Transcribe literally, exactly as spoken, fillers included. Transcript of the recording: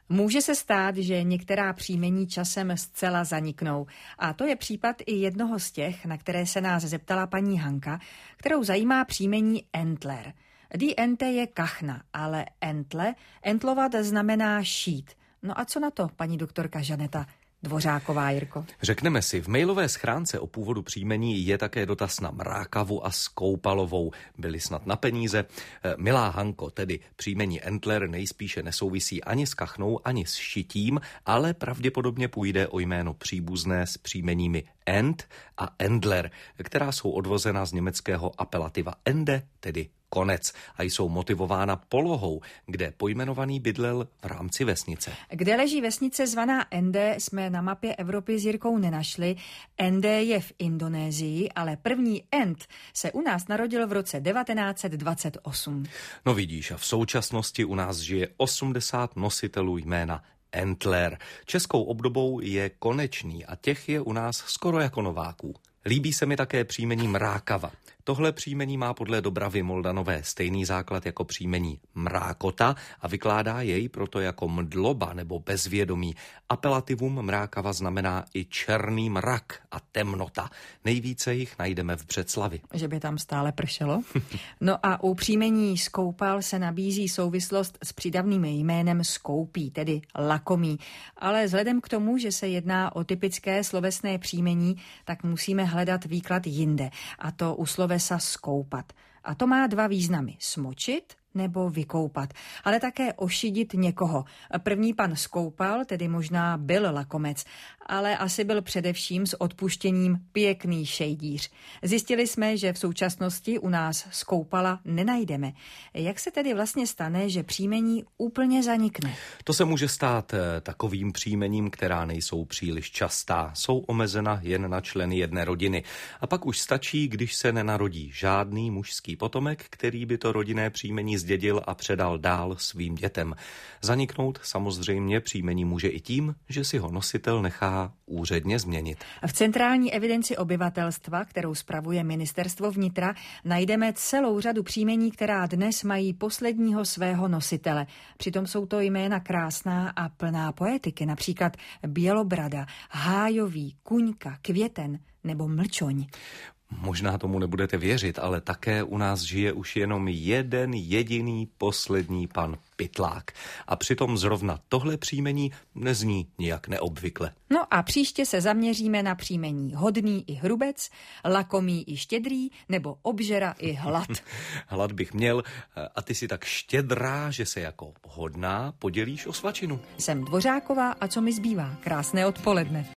Může se stát, že některá příjmení časem zcela zaniknou. A to je případ i jednoho z těch, na které se nás zeptala paní Hanka, kterou zajímá příjmení Entler. Die Ente je kachna, ale entle, entlovat znamená šít. No a co na to, paní doktorka Žaneta Dvořáková, Jirko? Řekneme si, v mailové schránce o původu příjmení je také dotaz na Mrákavu a Skoupalovou. Byli snad na peníze. Milá Hanko, tedy příjmení Entler nejspíše nesouvisí ani s kachnou, ani s šitím, ale pravděpodobně půjde o jméno příbuzné s příjmeními Ent a Endler, která jsou odvozena z německého apelativa Ende, tedy konec, a jsou motivována polohou, kde pojmenovaný bydlel v rámci vesnice. Kde leží vesnice zvaná Ende, jsme na mapě Evropy s Jirkou nenašli. Ende je v Indonésii, ale první Ent se u nás narodil v roce devatenáct set dvacet osm. No vidíš, a v současnosti u nás žije osmdesát nositelů jména Entler. Českou obdobou je Konečný a těch je u nás skoro jako nováků. Líbí se mi také příjmení Mrákava. Tohle příjmení má podle Dobravy Moldanové stejný základ jako příjmení Mrákota a vykládá jej proto jako mdloba nebo bezvědomí. Apelativum Mrákava znamená i černý mrak a temnota. Nejvíce jich najdeme v Břeclavi. Že by tam stále pršelo? No a u příjmení Skoupal se nabízí souvislost s přídavným jménem Skoupí, tedy lakomý. Ale vzhledem k tomu, že se jedná o typické slovesné příjmení, tak musíme hledat výklad jinde. A to u slovesa skoupat. A to má dva významy. Smočit nebo vykoupat, ale také ošidit někoho. První pan Skoupal, tedy možná byl lakomec, ale asi byl především s odpuštěním pěkný šejdíř. Zjistili jsme, že v současnosti u nás Skoupala nenajdeme. Jak se tedy vlastně stane, že příjmení úplně zanikne? To se může stát takovým příjmením, která nejsou příliš častá, jsou omezena jen na členy jedné rodiny. A pak už stačí, když se nenarodí žádný mužský potomek, který by to rodinné příjmení zdědil a předal dál svým dětem. Zaniknout samozřejmě příjmení může i tím, že si ho nositel nechá úředně změnit. V centrální evidenci obyvatelstva, kterou spravuje Ministerstvo vnitra, najdeme celou řadu příjmení, která dnes mají posledního svého nositele. Přitom jsou to jména krásná a plná poetiky, například Bělobrada, Hájový, Kuňka, Květen nebo Mlčoň. Možná tomu nebudete věřit, ale také u nás žije už jenom jeden jediný poslední pan Pytlák. A přitom zrovna tohle příjmení nezní nijak neobvykle. No a příště se zaměříme na příjmení hodný i hrubec, lakomý i štědrý, nebo obžera i hlad. Hlad bych měl a ty si tak štědrá, že se jako hodná podělíš o svačinu. Jsem Dvořáková a co mi zbývá? Krásné odpoledne.